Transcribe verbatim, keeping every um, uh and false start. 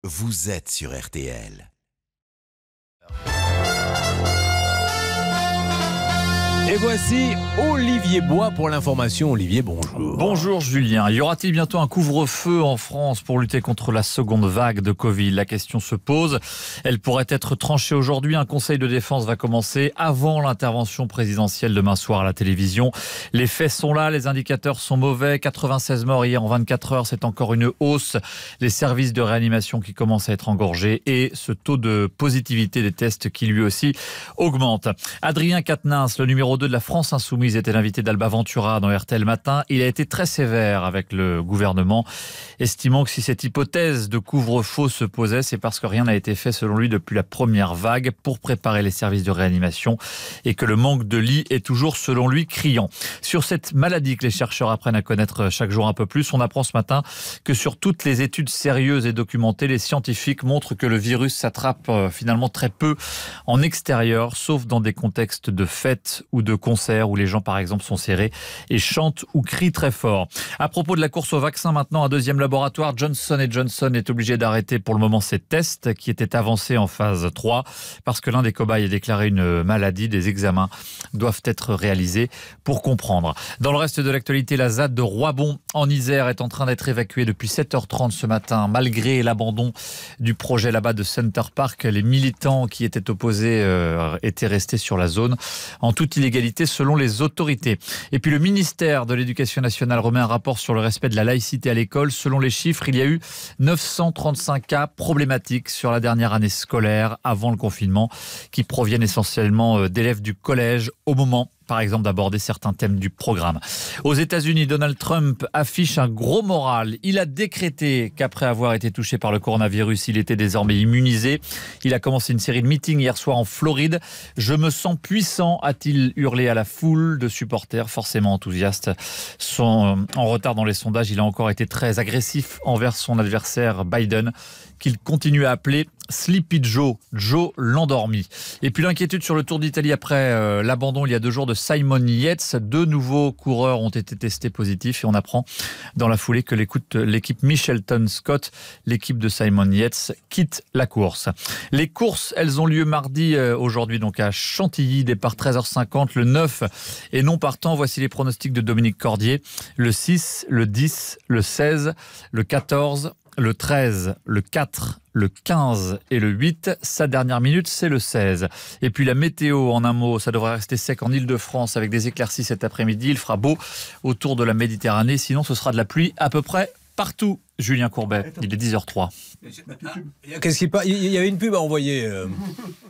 vous êtes sur R T L. Et voici Olivier Bois pour l'information. Olivier, bonjour. Bonjour Julien. Y aura-t-il bientôt un couvre-feu en France pour lutter contre la seconde vague de Covid? La question se pose. Elle pourrait être tranchée aujourd'hui. Un conseil de défense va commencer avant l'intervention présidentielle demain soir à la télévision. Les faits sont là, les indicateurs sont mauvais. quatre-vingt-seize morts hier en vingt-quatre heures, c'est encore une hausse. Les services de réanimation qui commencent à être engorgés et ce taux de positivité des tests qui lui aussi augmente. Adrien Quatennens, le numéro deux de la France Insoumise, était l'invité d'Alba Ventura dans R T L Matin. Il a été très sévère avec le gouvernement, estimant que si cette hypothèse de couvre-feu se posait, c'est parce que rien n'a été fait selon lui depuis la première vague pour préparer les services de réanimation et que le manque de lits est toujours selon lui criant. Sur cette maladie que les chercheurs apprennent à connaître chaque jour un peu plus, on apprend ce matin que sur toutes les études sérieuses et documentées, les scientifiques montrent que le virus s'attrape finalement très peu en extérieur, sauf dans des contextes de fêtes ou de de concerts où les gens par exemple sont serrés et chantent ou crient très fort. À propos de la course au vaccin maintenant, un deuxième laboratoire, Johnson et Johnson, est obligé d'arrêter pour le moment ses tests qui étaient avancés en phase trois parce que l'un des cobayes a déclaré une maladie. Des examens doivent être réalisés pour comprendre. Dans le reste de l'actualité, la Z A D de Roibon en Isère est en train d'être évacuée depuis sept heures trente ce matin malgré l'abandon du projet là-bas de Center Park. Les militants qui étaient opposés euh, étaient restés sur la zone en toute illégalité selon les autorités. Et puis le ministère de l'Éducation nationale remet un rapport sur le respect de la laïcité à l'école. Selon les chiffres, il y a eu neuf cent trente-cinq cas problématiques sur la dernière année scolaire avant le confinement qui proviennent essentiellement d'élèves du collège au moment par exemple d'aborder certains thèmes du programme. Aux États-Unis, Donald Trump affiche un gros moral. Il a décrété qu'après avoir été touché par le coronavirus, il était désormais immunisé. Il a commencé une série de meetings hier soir en Floride. « Je me sens puissant », a-t-il hurlé à la foule de supporters forcément enthousiastes. Son, en retard dans les sondages, il a encore été très agressif envers son adversaire Biden, qu'il continue à appeler Sleepy Joe, Joe l'endormi. Et puis l'inquiétude sur le Tour d'Italie après euh, l'abandon il y a deux jours de Simon Yates. Deux nouveaux coureurs ont été testés positifs et on apprend dans la foulée que l'équipe Michelton Scott, l'équipe de Simon Yates, quitte la course. Les courses, elles ont lieu mardi euh, aujourd'hui donc à Chantilly, départ treize heures cinquante, le neuf et non partant. Voici les pronostics de Dominique Cordier. Le six, le dix, le seize, le quatorze, le treize, le quatre, le quinze et le huit. Sa dernière minute, c'est le seize. Et puis la météo, en un mot, ça devrait rester sec en Ile-de-France avec des éclaircies cet après-midi. Il fera beau autour de la Méditerranée. Sinon, ce sera de la pluie à peu près partout. Julien Courbet, il est dix heures zéro trois. Qu'est-ce qu'il y a une pub à envoyer euh...